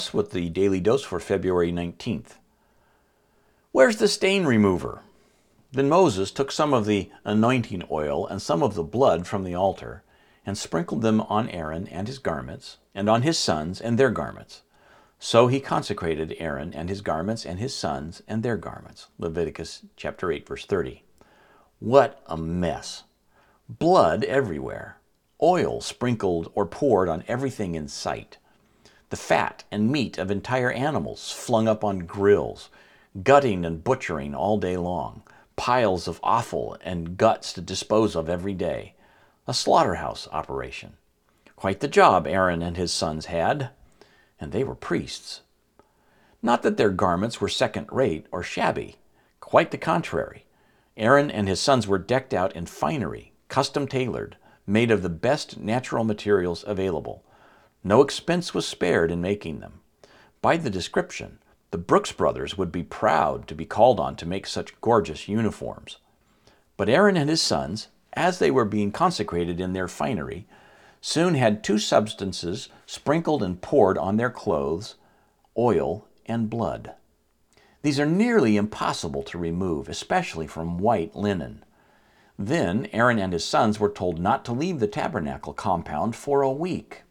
With the Daily Dose for February 19th. Where's the stain remover? Then Moses took some of the anointing oil and some of the blood from the altar and sprinkled them on Aaron and his garments, and on his sons and their garments. So he consecrated Aaron and his garments and his sons and their garments. Leviticus chapter 8, verse 30. What a mess. Blood everywhere. Oil sprinkled or poured on everything in sight. The fat and meat of entire animals flung up on grills, gutting and butchering all day long, piles of offal and guts to dispose of every day. A slaughterhouse operation. Quite the job Aaron and his sons had, and they were priests. Not that their garments were second-rate or shabby. Quite the contrary. Aaron and his sons were decked out in finery, custom-tailored, made of the best natural materials available. No expense was spared in making them. By the description, the Brooks brothers would be proud to be called on to make such gorgeous uniforms. But Aaron and his sons, as they were being consecrated in their finery, soon had two substances sprinkled and poured on their clothes, oil and blood. These are nearly impossible to remove, especially from white linen. Then Aaron and his sons were told not to leave the tabernacle compound for a week.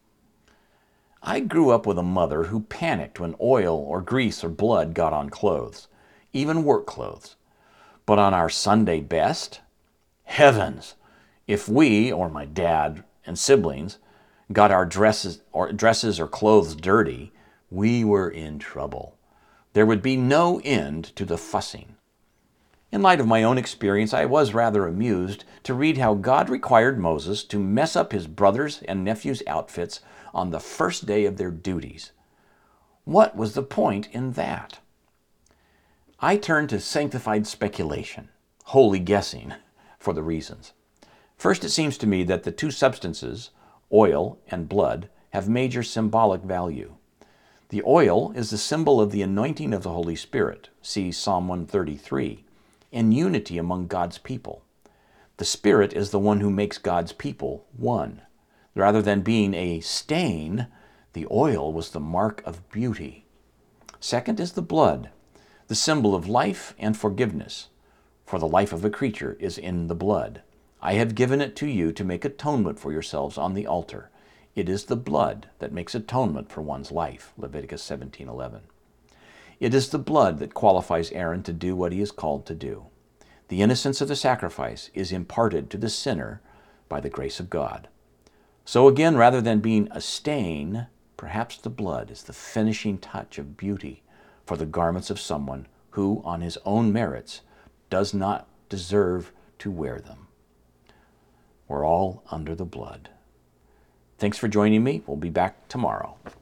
I grew up with a mother who panicked when oil or grease or blood got on clothes, even work clothes. But on our Sunday best? Heavens! If we, or my dad and siblings, got our dresses or clothes dirty, we were in trouble. There would be no end to the fussing. In light of my own experience, I was rather amused to read how God required Moses to mess up his brothers' and nephews' outfits on the first day of their duties. What was the point in that? I turned to sanctified speculation, wholly guessing, for the reasons. First, it seems to me that the two substances, oil and blood, have major symbolic value. The oil is the symbol of the anointing of the Holy Spirit, see Psalm 133, and unity among God's people. The Spirit is the one who makes God's people one. Rather than being a stain, the oil was the mark of beauty. Second is the blood, the symbol of life and forgiveness. For the life of a creature is in the blood. I have given it to you to make atonement for yourselves on the altar. It is the blood that makes atonement for one's life. Leviticus 17:11. It is the blood that qualifies Aaron to do what he is called to do. The innocence of the sacrifice is imparted to the sinner by the grace of God. So again, rather than being a stain, perhaps the blood is the finishing touch of beauty for the garments of someone who, on his own merits, does not deserve to wear them. We're all under the blood. Thanks for joining me. We'll be back tomorrow.